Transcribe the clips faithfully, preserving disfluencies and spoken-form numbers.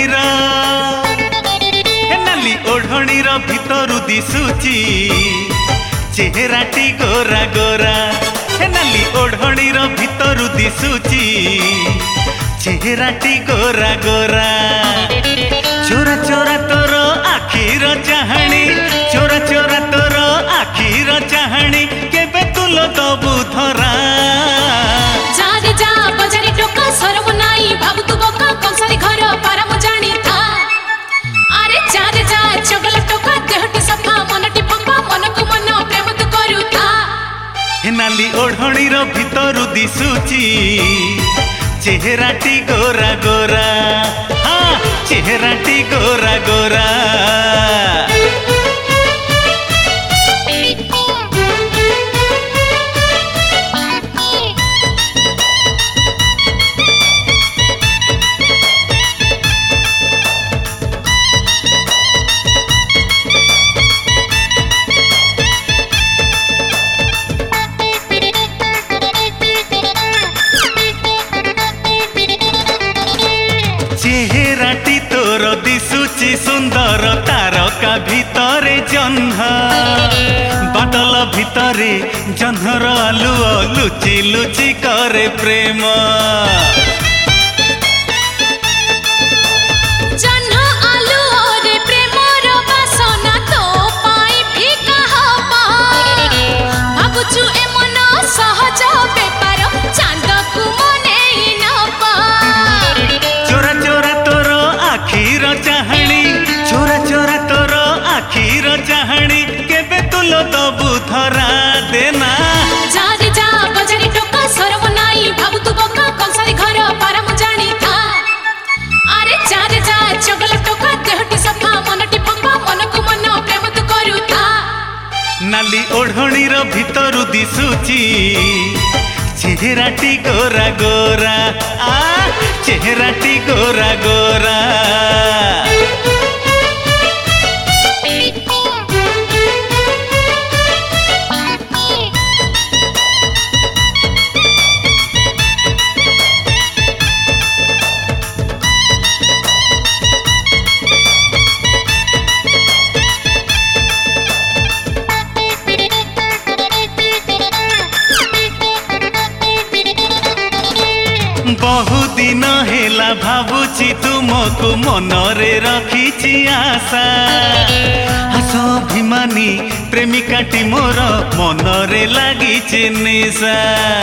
ओढ़णीर नाली ओढ़णीर भितरु दिशुची चेहराटी गोरा गोरा नाली ओढ़णीर भितरु दिशुची चेहराटी गोरा गोरा चोरा चोरा तोर आखिर चाहाणी चोरा चोरा तोर आखिर चाहाणी केबे तुलो दबु धरा जारे जा बजारी टोका सरम नाई भाबु तू बोका कंसारी घर पारा मु जानी था अरे जारे जा चगला टोका देहटी सफा मनटी पंपा मन को मन प्रेम तू करू था नाली ओढ़णीर भितरु दिशुची चेहराटी गोरा गोरा हाँ चेहराटी गोरा गोरा चेहराटी तोर दिशुची सुंदर तारका भितरे जह्न बादल भितरे जह्नर आलुओ लुचि लुचि करे प्रेम जह्न आलुओ रे प्रेमर बासना तो पाई फिका हबा भाबुचु ए मन सहज बेपार चांदकु मनेई नबा चोरा चोरा तोर आखिर चाहाणी चोरा चोरा तोर आखिर चाहाणी केबे तुलो दबु धरा देना जारे जा बजारी टोका सरम नाई भाबु तू बोका कंसारी घर पारा मु जानी था अरे जारे जा चगला टोका देहटी सफा मनटी पंपा मन को मन प्रेम तू करू था नाली ओढ़णीर भितरु दिशुची चेहराटी गोरा गोरा आ चेहराटी गोरा गोरा बहुदिन हेला भाबुची तुमको मनरे रखिची आशा हस अभिमानी प्रेमिकाटी मोर मनरे लागिची निशा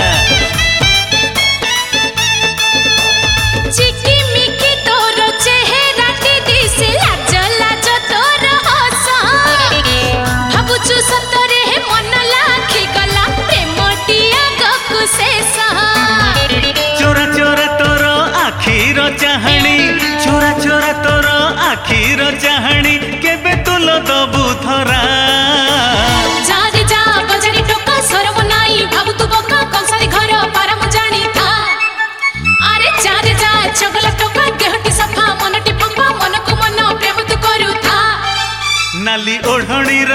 चिकिमिकी तोर चेहराटी दिसे लाज लाज तोर हसा भाबुचु सतरे मन लाखी गला प्रेमटी आगकु शेषा चोरा चोरा तोर आखिर चाहाणी चोरा चोरा तोर आखिर चाहाणी केबे तुलो दबु धरा जारे जा बजारी टोका सरम नाई भाबु तू बोका कंसारी घर पारा मु जानी था अरे जारे जा चगला टोका देहटी सफा मनटी पंपा मन को मन प्रेम तू करू था नाली ओढ़णीर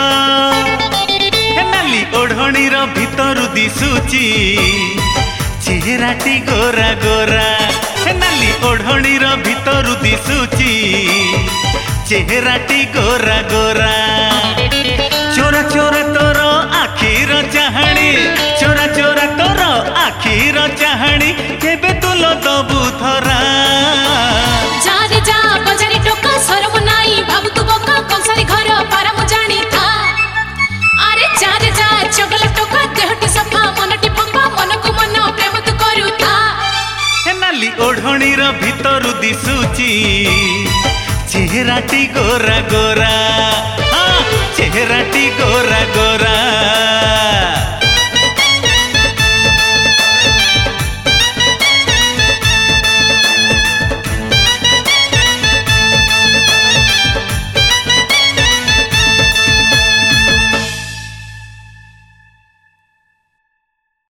नाली ओढ़णीर भितरु दिशुची चेहराटी गोरा गोरा नाली ओढ़णीर भितरु दिशुची चेहराटी गोरा गोरा चोरा चोरा तोर आखिर चाहाणी चोरा चोरा तोर आखिर चाहाणी केबे तुलो दबु धरा जारे जा बजारी टोका सरम नाई भाबु तू बोका कंसारी घर पारा मु जानी था अरे जारे जा चगला टोका देहटी सफा मनटी पंपा मन को मन प्रेम तू करू था नाली ओढ़णीर भितरु दिशुची चेहराटी गोरा गोरा हाँ चेहराटी गोरा गोरा।